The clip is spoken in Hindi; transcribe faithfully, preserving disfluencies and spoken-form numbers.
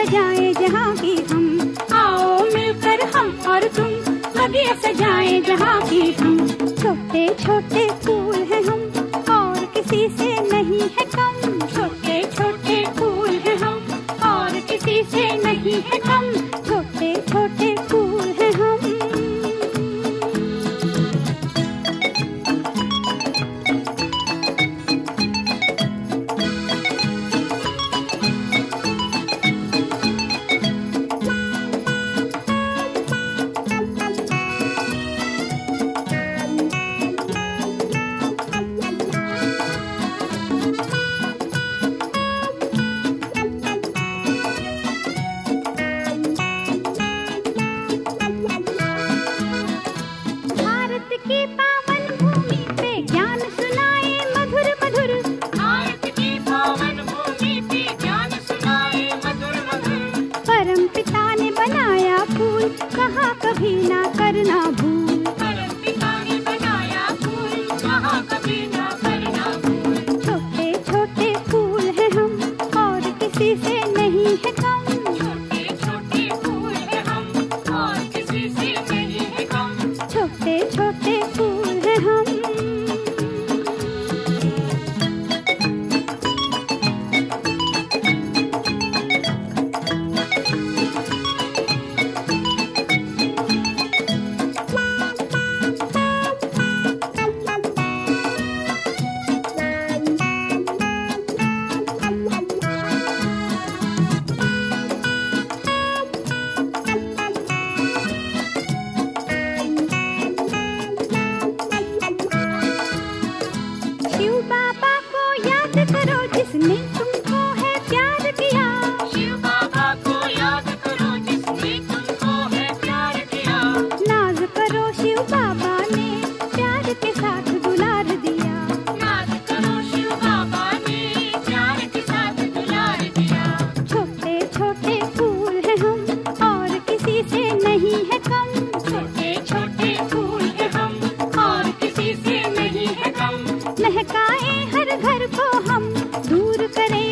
सजाए जहाँ की हम, आओ मिलकर हम और तुम बगिया सजाए जहाँ की हम। छोटे छोटे फूल हैं हम और किसी से नहीं है कम, छोटे छोटे फूल हैं हम और किसी से नहीं है कम, छोटे छोटे फूल हैं हम। की पावन भूमि पे ज्ञान सुनाए मधुर मधुर, भारत की पावन भूमि पे ज्ञान सुनाए मधुर मधुर। परम पिता ने बनाया फूल कहा कभी ना करना भूल, परम पिता ने बनाया फूल कहा कभी ना करना भूल। छोटे छोटे फूल हैं हम और किसी से नहीं है कम, छोटे छोटे फूल हैं हम और किसी से नहीं है कम, छोटे छोटे फूल हैं हम। शिव बाबा को याद करो जिसने तुमको है प्यार किया, शिव बाबा को याद करो जिसने तुमको है प्यार किया। नाज करो शिव बाबा ने प्यार के साथ दुलार दिया, नाज करो शिव बाबा ने प्यार के साथ दुलार दिया। छोटे छोटे फूल हैं हम और किसी से नहीं है कम, छोटे छोटे फूल हैं हम और किसी से नहीं है कम। महकाए हर घर को हम, दूर करें